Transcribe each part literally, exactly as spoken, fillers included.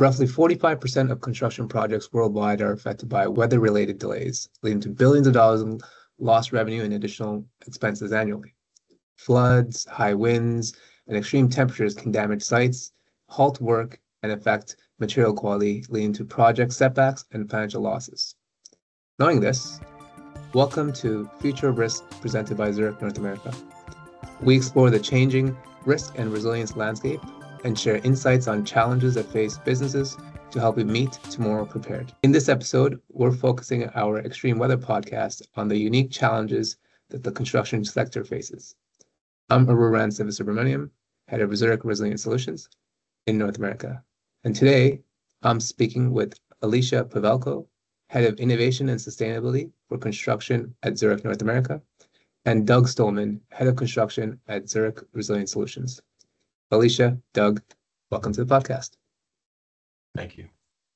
Roughly forty-five percent of construction projects worldwide are affected by weather-related delays, leading to billions of dollars in lost revenue and additional expenses annually. Floods, high winds, and extreme temperatures can damage sites, halt work, and affect material quality, leading to project setbacks and financial losses. Knowing this, welcome to Future of Risk presented by Zurich North America. We explore the changing risk and resilience landscape and share insights on challenges that face businesses to help you meet tomorrow prepared. In this episode, we're focusing our Extreme Weather podcast on the unique challenges that the construction sector faces. I'm Aruran Sivasubramaniam, head of Zurich Resilient Solutions in North America. And today, I'm speaking with Alicia Pavelko, head of Innovation and Sustainability for Construction at Zurich North America, and Doug Stolman, head of Construction at Zurich Resilient Solutions. Alicia, Doug, welcome to the podcast. Thank you.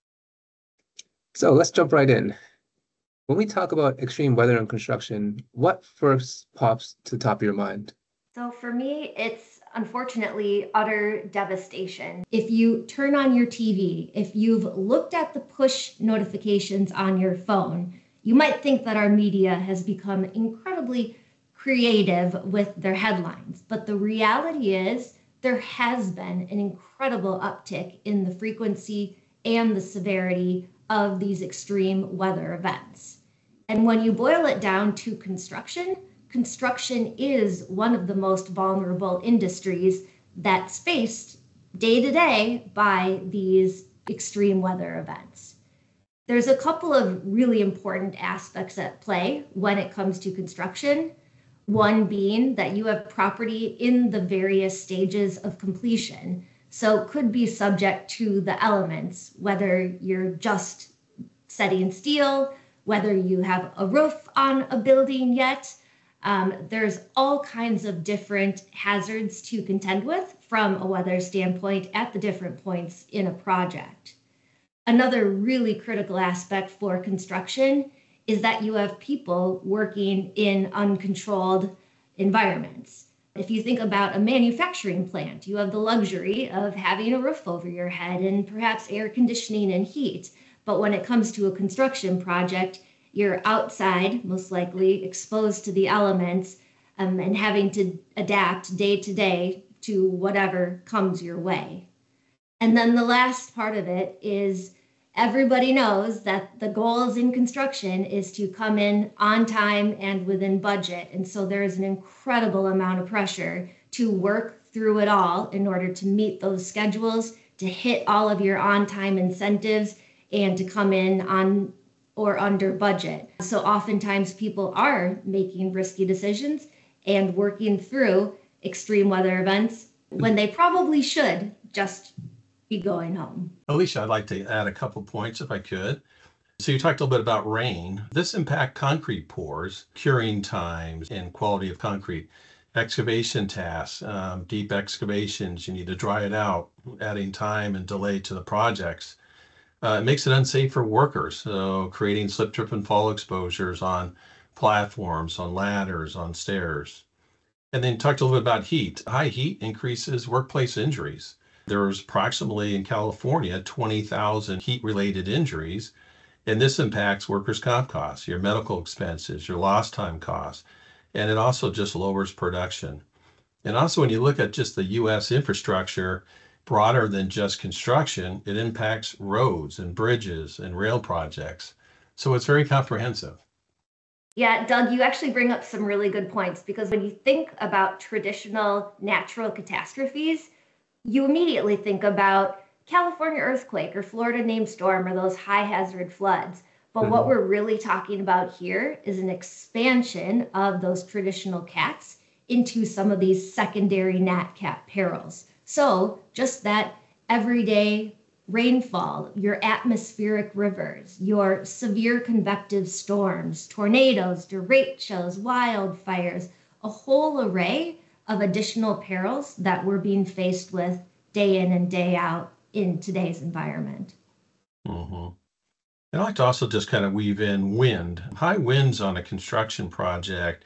So let's jump right in. When we talk about extreme weather and construction, what first pops to the top of your mind? So for me, it's unfortunately utter devastation. If you turn on your T V, if you've looked at the push notifications on your phone, you might think that our media has become incredibly creative with their headlines. But the reality is there has been an incredible uptick in the frequency and the severity of these extreme weather events. And when you boil it down to construction, construction is one of the most vulnerable industries that's faced day to day by these extreme weather events. There's a couple of really important aspects at play when it comes to construction. One being that you have property in the various stages of completion, so could be subject to the elements, whether you're just setting steel, whether you have a roof on a building yet. Um, there's all kinds of different hazards to contend with from a weather standpoint at the different points in a project. Another really critical aspect for construction is that you have people working in uncontrolled environments. If you think about a manufacturing plant, you have the luxury of having a roof over your head and perhaps air conditioning and heat. But when it comes to a construction project, you're outside, most likely exposed to the elements um, and having to adapt day to day to whatever comes your way. And then the last part of it is everybody knows that the goals in construction is to come in on time and within budget. And so there is an incredible amount of pressure to work through it all in order to meet those schedules, to hit all of your on-time incentives, and to come in on or under budget. So oftentimes people are making risky decisions and working through extreme weather events when they probably should just be going home. Alicia, I'd like to add a couple points if I could. So you talked a little bit about rain. This impacts concrete pours, curing times, and quality of concrete. Excavation tasks, um, deep excavations, you need to dry it out, adding time and delay to the projects. Uh, it makes it unsafe for workers, so creating slip, trip, and fall exposures on platforms, on ladders, on stairs. And then talked a little bit about heat. High heat increases workplace injuries. There's approximately in California twenty thousand heat-related injuries, and this impacts workers' comp costs, your medical expenses, your lost time costs, and it also just lowers production. And also when you look at just the U S infrastructure, broader than just construction, it impacts roads and bridges and rail projects. So it's very comprehensive. Yeah, Doug, you actually bring up some really good points because when you think about traditional natural catastrophes, you immediately think about California earthquake or Florida named storm or those high hazard floods. But mm-hmm. what we're really talking about here is an expansion of those traditional cats into some of these secondary nat cat perils. So just that everyday rainfall, your atmospheric rivers, your severe convective storms, tornadoes, derechos, wildfires, a whole array of additional perils that we're being faced with day in and day out in today's environment. Mm-hmm. And I'd like to also just kind of weave in wind. High winds on a construction project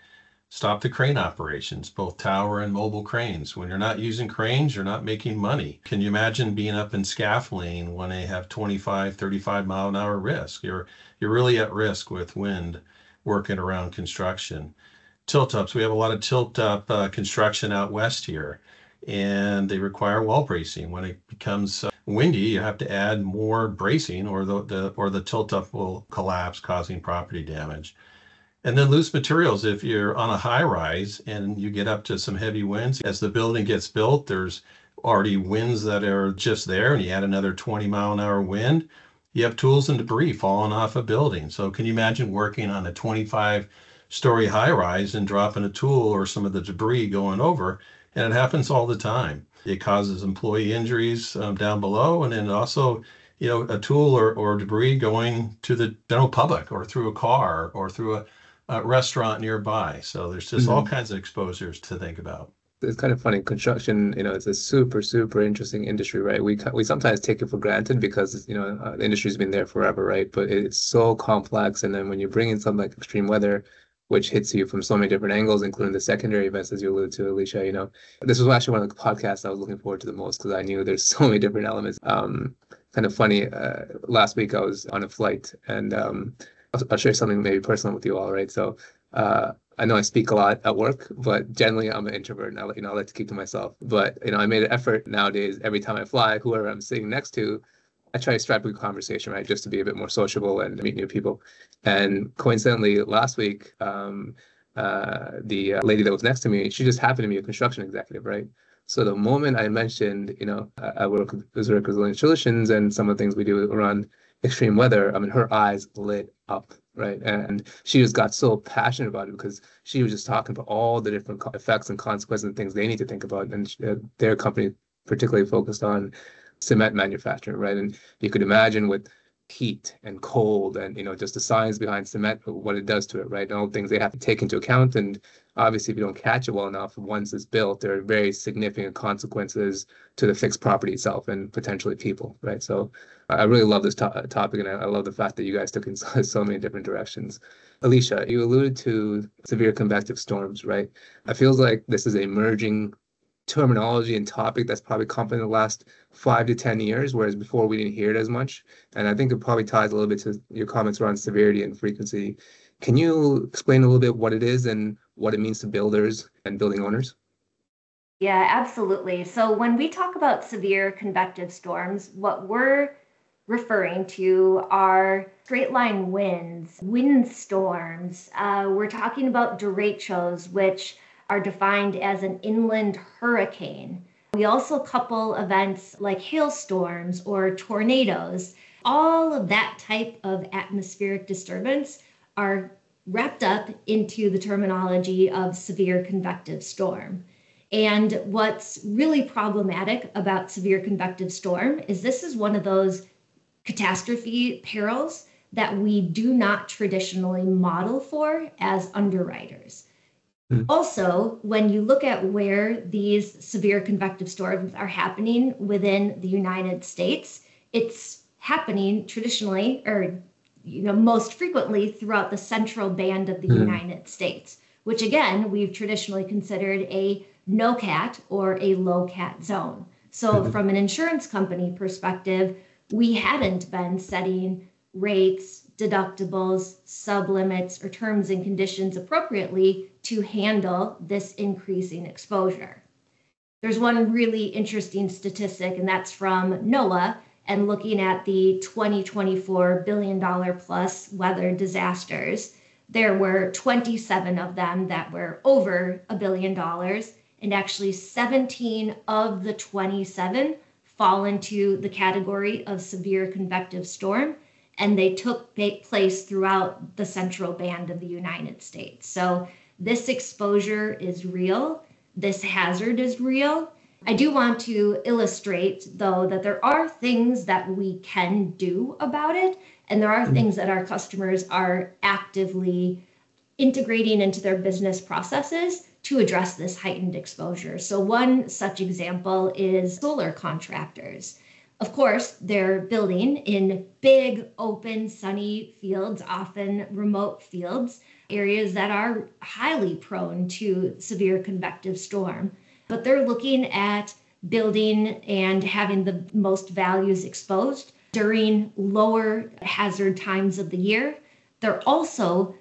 Stop the crane operations, both tower and mobile cranes. When you're not using cranes, you're not making money. Can you imagine being up in scaffolding when they have twenty-five, thirty-five mile an hour risk? You're you're really at risk with wind working around construction. Tilt ups, we have a lot of tilt up uh, construction out west here, and they require wall bracing. When it becomes uh, windy, you have to add more bracing, or the, the or the tilt up will collapse, causing property damage. And then loose materials, if you're on a high rise and you get up to some heavy winds, as the building gets built, there's already winds that are just there, and you add another twenty mile an hour wind, you have tools and debris falling off a building. So can you imagine working on a twenty-five story high rise and dropping a tool or some of the debris going over? And it happens all the time. It causes employee injuries um, down below, and then also, you know, a tool or, or debris going to the general public or through a car or through a Uh, restaurant nearby. So there's just all Mhm. kinds of exposures to think about. It's kind of funny. Construction, you know, it's a super, super interesting industry, right? We ca- we sometimes take it for granted because, you know, uh, the industry's been there forever, right? But it's so complex. And then when you bring in something like extreme weather, which hits you from so many different angles, including the secondary events, as you alluded to, Alicia, you know, this was actually one of the podcasts I was looking forward to the most because I knew there's so many different elements. Um, kind of funny. Uh, last week I was on a flight, and um, I'll, I'll share something maybe personal with you all, right? So. Uh, I know I speak a lot at work, but generally I'm an introvert, and I, you know, I like to keep to myself. But you know, I made an effort nowadays. Every time I fly, whoever I'm sitting next to, I try to strike up a conversation, right, just to be a bit more sociable and meet new people. And coincidentally, last week, um, uh, the uh, lady that was next to me, she just happened to be a construction executive, right? So the moment I mentioned, you know, I, I work with Zurich Resilient Solutions and some of the things we do around extreme weather, I mean, her eyes lit up, right? And she just got so passionate about it because she was just talking about all the different co- effects and consequences and things they need to think about. And she, uh, their company particularly focused on cement manufacturing, right? And you could imagine with heat and cold and, you know, just the science behind cement, what it does to it, right? And all the things they have to take into account. And obviously, if you don't catch it well enough, once it's built, there are very significant consequences to the fixed property itself and potentially people, right? So I really love this to- topic, and I, I love the fact that you guys took in so, so many different directions. Alicia, you alluded to severe convective storms, right? It feels like this is a merging terminology and topic that's probably come up in the last five to ten years, whereas before we didn't hear it as much. And I think it probably ties a little bit to your comments around severity and frequency. Can you explain a little bit what it is and what it means to builders and building owners? Yeah, absolutely. So when we talk about severe convective storms, what we're referring to are straight line winds, wind storms. Uh, we're talking about derechos, which are defined as an inland hurricane. We also couple events like hailstorms or tornadoes. All of that type of atmospheric disturbance are wrapped up into the terminology of severe convective storm. And what's really problematic about severe convective storm is this is one of those catastrophe perils that we do not traditionally model for as underwriters. Mm. Also, when you look at where these severe convective storms are happening within the United States, it's happening traditionally, or you know, most frequently throughout the central band of the Mm. United States, which again, we've traditionally considered a no cat or a low cat zone. So Mhm. from an insurance company perspective, we hadn't been setting rates, deductibles, sublimits, or terms and conditions appropriately to handle this increasing exposure. There's one really interesting statistic, and that's from NOAA, and looking at the twenty twenty-four billion dollars plus weather disasters. There were twenty-seven of them that were over a billion dollars, and actually seventeen of the twenty-seven fall into the category of severe convective storm, and they took place throughout the central band of the United States. So this exposure is real. This hazard is real. I do want to illustrate, though, that there are things that we can do about it, and there are Mhm. things that our customers are actively integrating into their business processes to address this heightened exposure. So one such example is solar contractors. Of course, they're building in big, open, sunny fields, often remote fields. areas that are highly prone to severe convective storm. But they're looking at building and having the most values exposed during lower hazard times of the year. They're also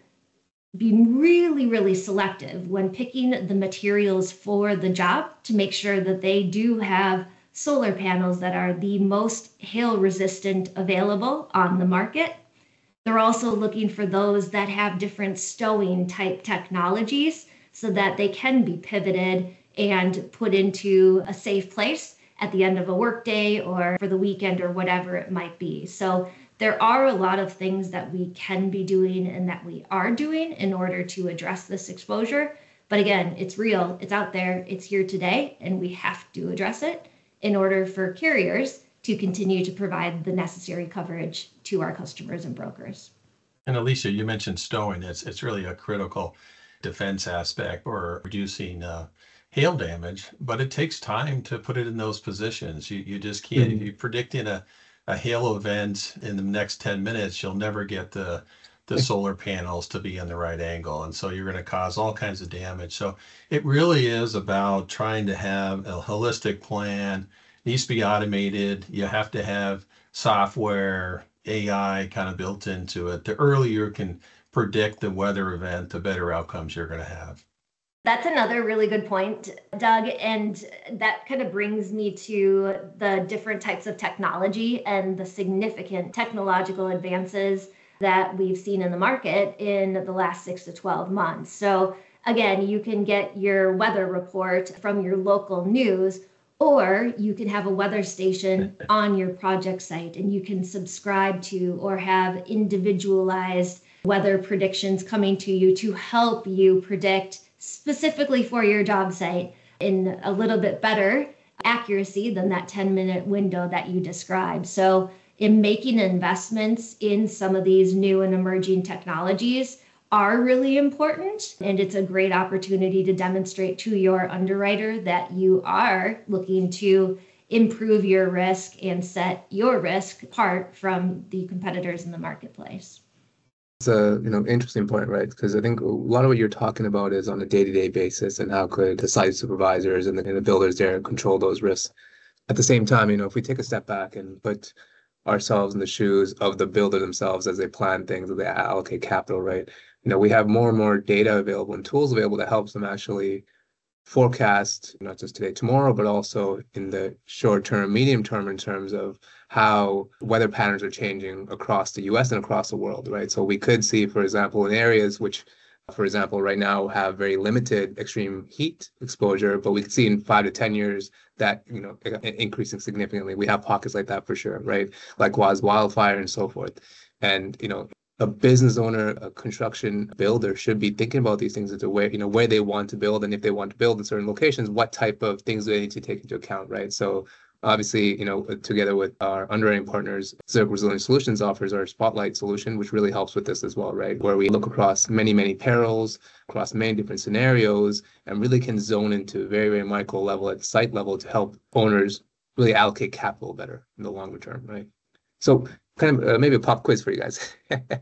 being really, really selective when picking the materials for the job to make sure that they do have solar panels that are the most hail resistant available on the market. They're also looking for those that have different stowing type technologies so that they can be pivoted and put into a safe place at the end of a workday or for the weekend or whatever it might be. So there are a lot of things that we can be doing and that we are doing in order to address this exposure. But again, it's real, it's out there, it's here today, and we have to address it in order for carriers to continue to provide the necessary coverage to our customers and brokers. And Alicia, you mentioned stowing. It's, it's really a critical defense aspect for reducing uh, hail damage, but it takes time to put it in those positions. You, you just can't, mm-hmm. If you're predicting a a hail event in the next ten minutes, you'll never get the the solar panels to be in the right angle. And so you're going to cause all kinds of damage. So it really is about trying to have a holistic plan. It needs to be automated. You have to have software, A I kind of built into it. The earlier you can predict the weather event, the better outcomes you're going to have. That's another really good point, Doug. And that kind of brings me to the different types of technology and the significant technological advances that we've seen in the market in the last six to twelve months. So again, you can get your weather report from your local news, or you can have a weather station on your project site and you can subscribe to or have individualized weather predictions coming to you to help you predict specifically for your job site in a little bit better accuracy than that ten minute window that you described. So in making investments in some of these new and emerging technologies are really important. And it's a great opportunity to demonstrate to your underwriter that you are looking to improve your risk and set your risk apart from the competitors in the marketplace. It's a you know interesting point, right? Because I think a lot of what you're talking about is on a day-to-day basis, and how could the site supervisors and the, and the builders there control those risks. At the same time, you know, if we take a step back and put ourselves in the shoes of the builder themselves as they plan things, as they allocate capital, right? You know, we have more and more data available and tools available that helps them actually forecast, not just today, tomorrow, but also in the short term, medium term, in terms of how weather patterns are changing across the U S and across the world, right? So we could see, for example, in areas which, for example, right now have very limited extreme heat exposure, but we could see in five to ten years that, you know, increasing significantly. We have pockets like that for sure, right? Likewise, wildfire and so forth. And, you know, a business owner, a construction builder should be thinking about these things as to where, you know, where they want to build, and if they want to build in certain locations, what type of things do they need to take into account, right? So obviously, you know, together with our underwriting partners, Zurich Resilient Solutions offers our Spotlight solution, which really helps with this as well, right? Where we look across many, many perils, across many different scenarios, and really can zone into very, very micro level at site level to help owners really allocate capital better in the longer term, right? So kind of uh, maybe a pop quiz for you guys.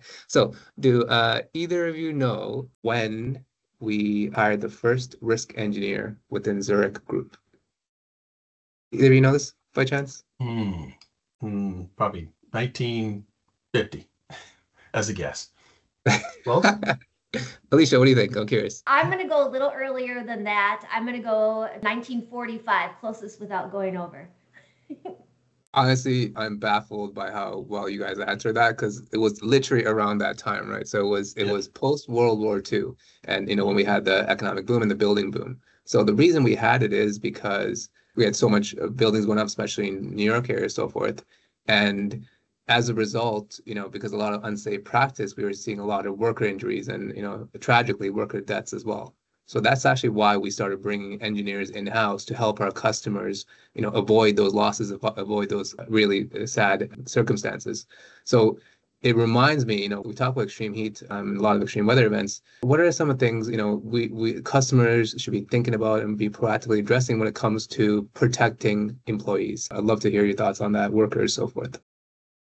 So do uh, either of you know when we hired the first risk engineer within Zurich Group? Either of you know this by chance? Hmm. Hmm. Probably nineteen fifty as a guess. Well, Alicia, what do you think? I'm curious. I'm going to go a little earlier than that. I'm going to go nineteen forty-five, closest without going over. Honestly, I'm baffled by how well you guys answered that, because it was literally around that time, right? So it was it yeah. was post World War Two, and you know when we had the economic boom and the building boom. So the reason we had it is because we had so much buildings going up, especially in New York area and so forth, and as a result, you know, because a lot of unsafe practice, we were seeing a lot of worker injuries and, you know, tragically worker deaths as well. So that's actually why we started bringing engineers in-house to help our customers, you know, avoid those losses, avoid those really sad circumstances. So it reminds me, you know, we talk about extreme heat, um, a lot of extreme weather events. What are some of the things, you know, we, we customers should be thinking about and be proactively addressing when it comes to protecting employees? I'd love to hear your thoughts on that, workers, so forth.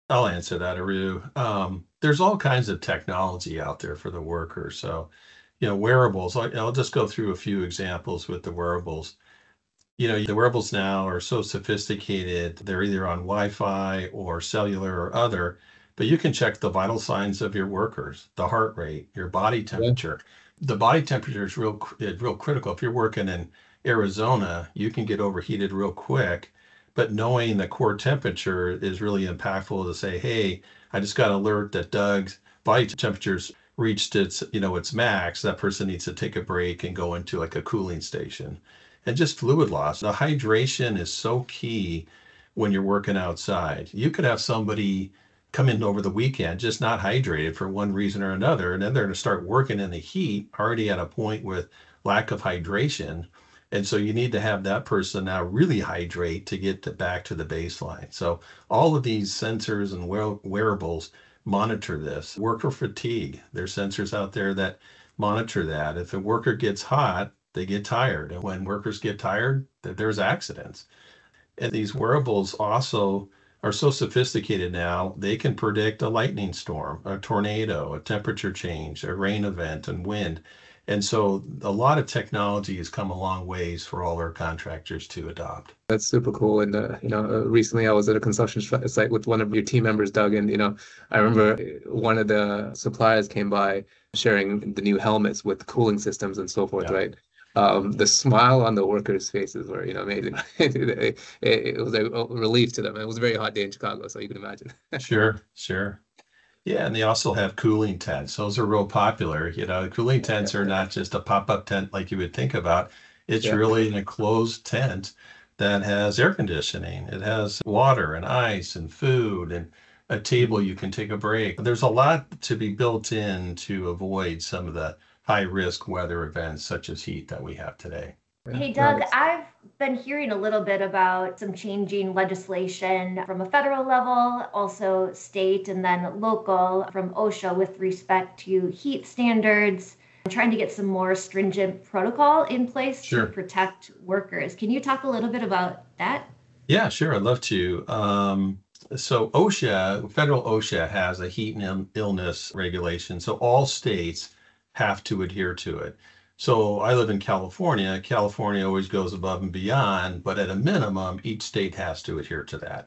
I'll answer that, Aru. Um, there's all kinds of technology out there for the worker. So, you know, wearables, I- I'll just go through a few examples with the wearables. You know, the wearables now are so sophisticated, they're either on Wi-Fi or cellular or other, but you can check the vital signs of your workers, the heart rate, your body Yeah. temperature. The body temperature is real, cr- is real critical. If you're working in Arizona, you can get overheated real quick, but knowing the core temperature is really impactful to say, hey, I just got an alert that Doug's body temperature's reached its, you know, its max. That person needs to take a break and go into like a cooling station. And just fluid loss. The hydration is so key when you're working outside. You could have somebody come in over the weekend just not hydrated for one reason or another, and then they're going to start working in the heat already at a point with lack of hydration. And so you need to have that person now really hydrate to get to back to the baseline. So all of these sensors and wear- wearables monitor this. Worker fatigue, there's sensors out there that monitor that. If a worker gets hot, they get tired. And when workers get tired, there's accidents. And these wearables also are so sophisticated now, they can predict a lightning storm, a tornado, a temperature change, a rain event, and wind. And so a lot of technology has come a long ways for all our contractors to adopt. That's super cool. And uh, you know, uh, recently I was at a construction sh- site with one of your team members, Doug, and you know, I remember one of the suppliers came by sharing the new helmets with cooling systems and so forth, Yeah, right? Um, the smile on the workers' faces were, you know, amazing. It, it, it was a relief to them. It was a very hot day in Chicago, so you can imagine. sure, sure. Yeah, and they also have cooling tents. Those are real popular. You know, cooling Yeah, tents are not just a pop-up tent like you would think about. It's yeah. really an enclosed tent that has air conditioning. It has water and ice and food and a table Mhm. you can take a break. There's a lot to be built in to avoid some of the high risk weather events such as heat that we have today. Yeah, Hey, no, Doug, it's I've been hearing a little bit about some changing legislation from a federal level, also state, and then local from OSHA with respect to heat standards, and trying to get some more stringent protocol in place to Sure. protect workers. Can you talk a little bit about that? Yeah, sure. I'd love to. Um, so OSHA, federal OSHA has a heat and ill- illness regulation. So all states have to adhere to it. So I live in California. California always goes above and beyond, but at a minimum, each state has to adhere to that.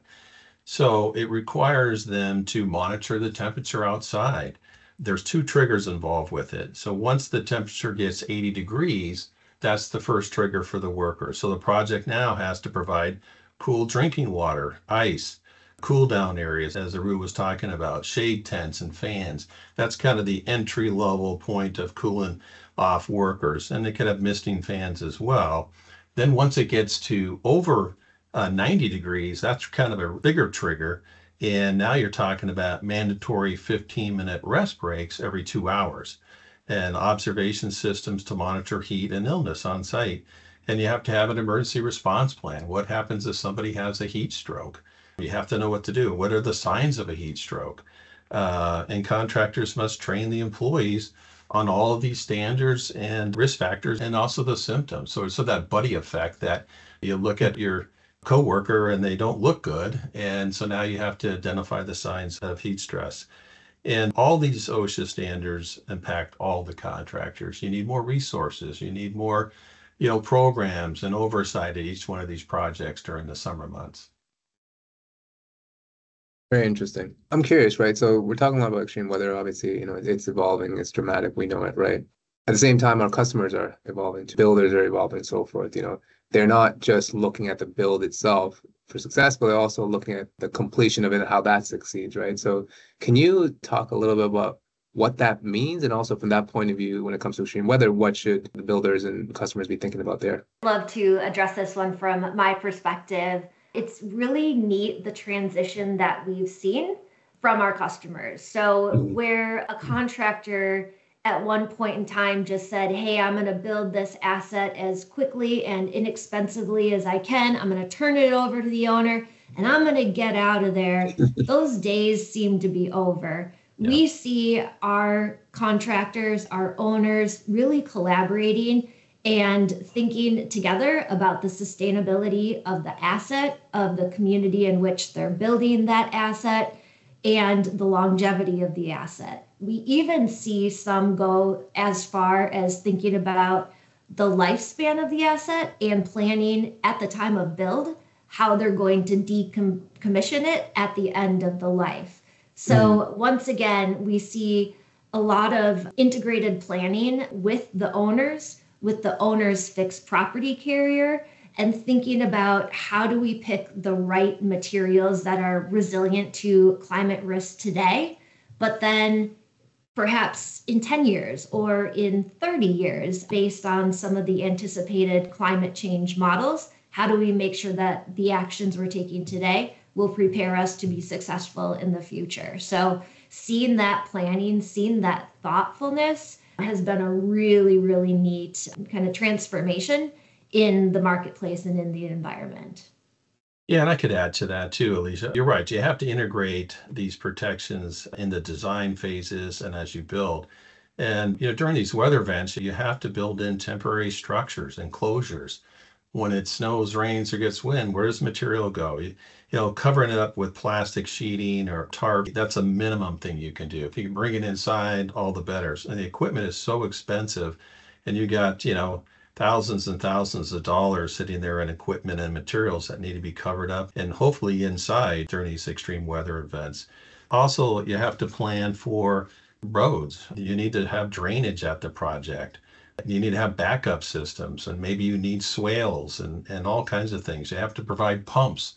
So it requires them to monitor the temperature outside. There's two triggers involved with it. So once the temperature gets eighty degrees, that's the first trigger for the worker. So the project now has to provide cool drinking water, ice, cool down areas, as Aru was talking about, shade tents and fans. That's kind of the entry level point of cooling off workers. And they could have misting fans as well. Then once it gets to over uh, ninety degrees, that's kind of a bigger trigger. And now you're talking about mandatory fifteen minute rest breaks every two hours and observation systems to monitor heat and illness on site. And you have to have an emergency response plan. What happens if somebody has a heat stroke? You have to know what to do. What are the signs of a heat stroke? Uh, and contractors must train the employees on all of these standards and risk factors and also the symptoms. So, so that buddy effect that you look at your coworker and they don't look good. And so now you have to identify the signs of heat stress. And all these OSHA standards impact all the contractors. You need more resources. You need more, you know, programs and oversight at each one of these projects during the summer months. very interesting. I'm curious, right? So we're talking a lot about extreme weather. Obviously, you know, it's evolving, it's dramatic, we know it, right? At the same time, our customers are evolving, builders are evolving, and so forth. You know, they're not just looking at the build itself for success, but they're also looking at the completion of it and how that succeeds, right? So can you talk a little bit about what that means? And also from that point of view, when it comes to extreme weather, what should the builders and customers be thinking about there? Love to address this one from my perspective. It's really neat the transition that we've seen from our customers. So, Mhm. where a contractor at one point in time just said, hey, I'm going to build this asset as quickly and inexpensively as I can. I'm going to turn it over to the owner and I'm going to get out of there. Those days seem to be over. Yeah. We see our contractors, our owners really collaborating and thinking together about the sustainability of the asset, of the community in which they're building that asset, and the longevity of the asset. We even see some go as far as thinking about the lifespan of the asset and planning at the time of build how they're going to decommission it at the end of the life. So mm-hmm. once again, we see a lot of integrated planning with the owners, with the owner's fixed property carrier, and thinking about how do we pick the right materials that are resilient to climate risk today, but then perhaps in ten years or in thirty years, based on some of the anticipated climate change models, how do we make sure that the actions we're taking today will prepare us to be successful in the future? So seeing that planning, seeing that thoughtfulness has been a really, really neat kind of transformation in the marketplace and in the environment. Yeah, and I could add to that too, Alicia. You're right. You have to integrate these protections in the design phases and as you build. And you know, during these weather events, you have to build in temporary structures, enclosures. When it snows, rains, or gets wind, where does material go? You, you know, covering it up with plastic sheeting or tarp, that's a minimum thing you can do. If you can bring it inside, all the better. And the equipment is so expensive, and you got, you know, thousands and thousands of dollars sitting there in equipment and materials that need to be covered up and hopefully inside during these extreme weather events. Also, you have to plan for roads. You need to have drainage at the project. You need to have backup systems, and maybe you need swales and, and all kinds of things. You have to provide pumps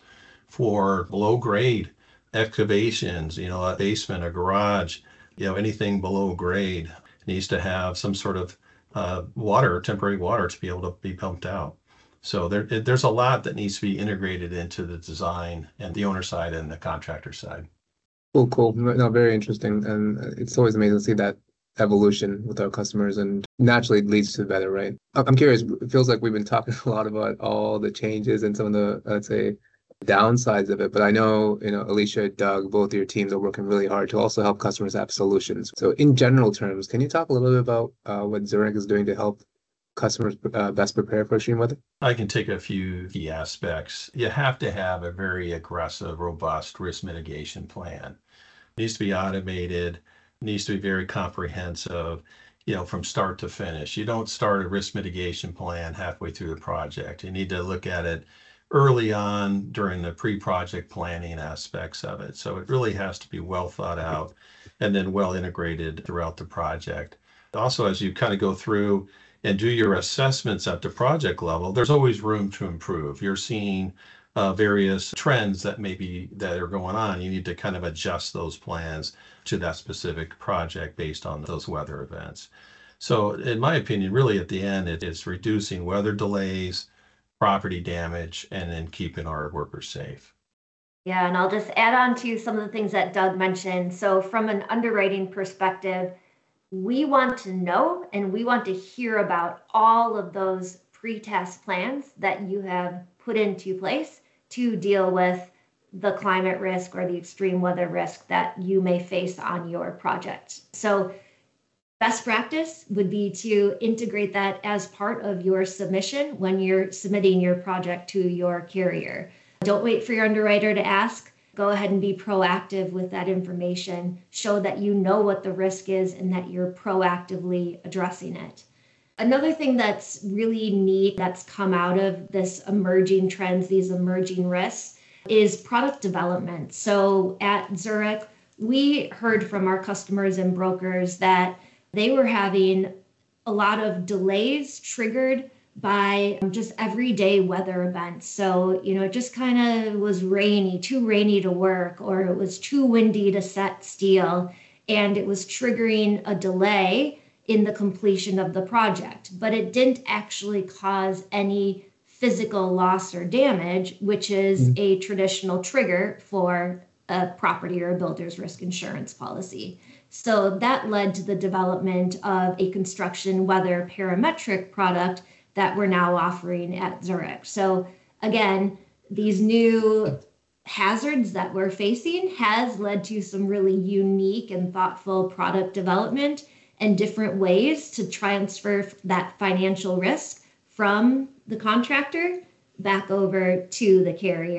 for below grade excavations, you know, a basement, a garage, you know, anything below grade needs to have some sort of uh, water, temporary water to be able to be pumped out. So there, there's a lot that needs to be integrated into the design and the owner side and the contractor side. Cool, cool. No, very interesting. And it's always amazing to see that evolution with our customers, and naturally it leads to better, right? I'm curious, it feels like we've been talking a lot about all the changes and some of the, let's say, downsides of it, but I know, you know, Alicia, Doug, both of your teams are working really hard to also help customers have solutions. So in general terms, can you talk a little bit about uh, what Zurich is doing to help customers uh, best prepare for extreme weather? I can take a few key aspects. You have to have a very aggressive, robust risk mitigation plan. It needs to be automated, needs to be very comprehensive, you know, from start to finish. You don't start a risk mitigation plan halfway through the project. You need to look at it early on during the pre-project planning aspects of it. So it really has to be well thought out and then well integrated throughout the project. Also, as you kind of go through and do your assessments at the project level, there's always room to improve. You're seeing uh, various trends that maybe that are going on. You need to kind of adjust those plans to that specific project based on those weather events. So in my opinion, really at the end, it, it's reducing weather delays, property damage, and then keeping our workers safe. Yeah, and I'll just add on to some of the things that Doug mentioned. So from an underwriting perspective, we want to know and we want to hear about all of those pre-test plans that you have put into place to deal with the climate risk or the extreme weather risk that you may face on your project. So best practice would be to integrate that as part of your submission when you're submitting your project to your carrier. Don't wait for your underwriter to ask. Go ahead and be proactive with that information. Show that you know what the risk is and that you're proactively addressing it. Another thing that's really neat that's come out of this emerging trends, these emerging risks, is product development. So at Zurich, we heard from our customers and brokers that they were having a lot of delays triggered by just everyday weather events. So, you know, it just kind of was rainy, too rainy to work, or it was too windy to set steel, and it was triggering a delay in the completion of the project. But it didn't actually cause any physical loss or damage, which is mm-hmm. a traditional trigger for a property or a builder's risk insurance policy. So that led to the development of a construction weather parametric product that we're now offering at Zurich. So again, these new hazards that we're facing has led to some really unique and thoughtful product development and different ways to transfer that financial risk from the contractor back over to the carrier.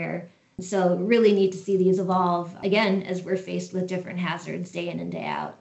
So really need to see these evolve, again, as we're faced with different hazards day in and day out.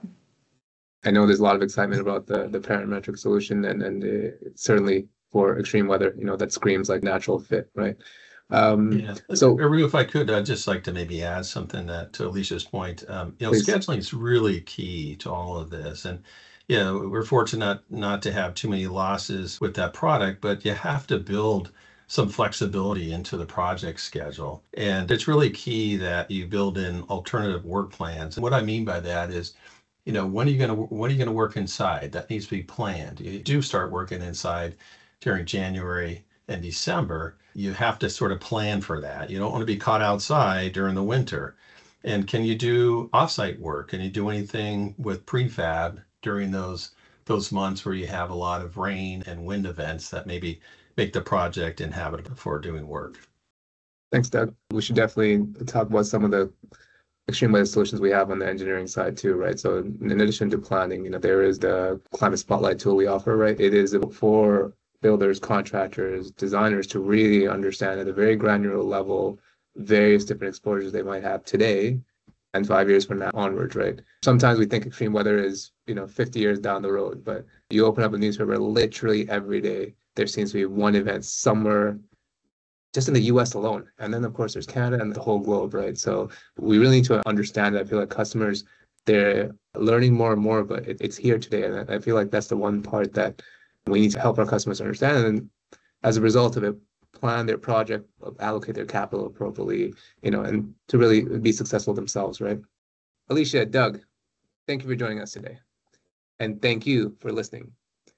I know there's a lot of excitement about the, the parametric solution, and, and uh, certainly for extreme weather, you know, that screams like natural fit, right? Um, yeah. So, Arun, if I could, I'd just like to maybe add something that to Alicia's point. Um, you know, please. scheduling is really key to all of this, and you know, we're fortunate not, not to have too many losses with that product, but you have to build some flexibility into the project schedule, and it's really key that you build in alternative work plans. And what I mean by that is, you know, when are you going to when are you going to work inside? That needs to be planned. You do start working inside during January and December. You have to sort of plan for that. You don't want to be caught outside during the winter. And can you do offsite work? Can you do anything with prefab during those those months where you have a lot of rain and wind events that maybe make the project inhabitable for doing work? Thanks, Doug. We should definitely talk about some of the extreme weather solutions we have on the engineering side too, right? So in addition to planning, you know, there is the Climate Spotlight tool we offer, right? It is for builders, contractors, designers to really understand at a very granular level various different exposures they might have today and five years from now onwards, right? Sometimes we think extreme weather is, you know, fifty years down the road, but you open up a newspaper literally every day, there seems to be one event somewhere just in the U S alone. And then of course there's Canada and the whole globe, right? So we really need to understand that. I feel like customers, they're learning more and more, but it, it's here today. And I feel like that's the one part that we need to help our customers understand, and as a result of it, plan their project, allocate their capital appropriately, you know, and to really be successful themselves, right? Alicia, Doug, thank you for joining us today. And thank you for listening.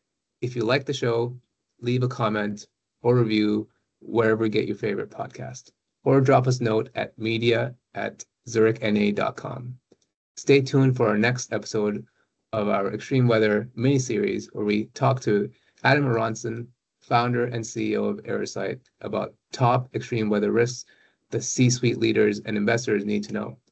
If you like the show, leave a comment or review wherever you get your favorite podcast, or drop us a note at media at zurich N A dot com. Stay tuned for our next episode of our Extreme Weather mini-series, where we talk to Adam Aronson, founder and C E O of Airsight, about top extreme weather risks the C-suite leaders and investors need to know.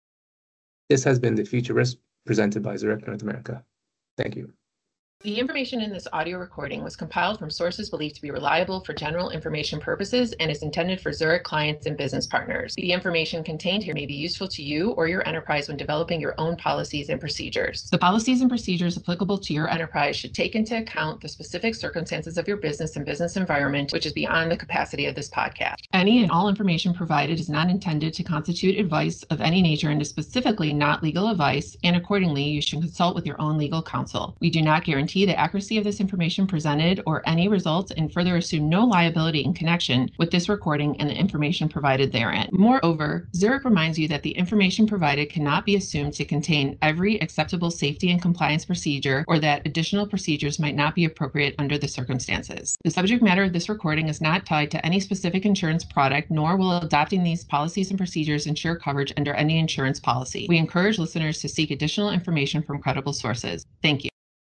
This has been the Future Risk presented by Zurich North America. Thank you. The information in this audio recording was compiled from sources believed to be reliable for general information purposes and is intended for Zurich clients and business partners. The information contained here may be useful to you or your enterprise when developing your own policies and procedures. The policies and procedures applicable to your enterprise should take into account the specific circumstances of your business and business environment, which is beyond the capacity of this podcast. Any and all information provided is not intended to constitute advice of any nature and is specifically not legal advice, and accordingly, you should consult with your own legal counsel. We do not guarantee the accuracy of this information presented or any results, and further assume no liability in connection with this recording and the information provided therein. Moreover, Zurich reminds you that the information provided cannot be assumed to contain every acceptable safety and compliance procedure, or that additional procedures might not be appropriate under the circumstances. The subject matter of this recording is not tied to any specific insurance product, nor will adopting these policies and procedures ensure coverage under any insurance policy. We encourage listeners to seek additional information from credible sources. Thank you.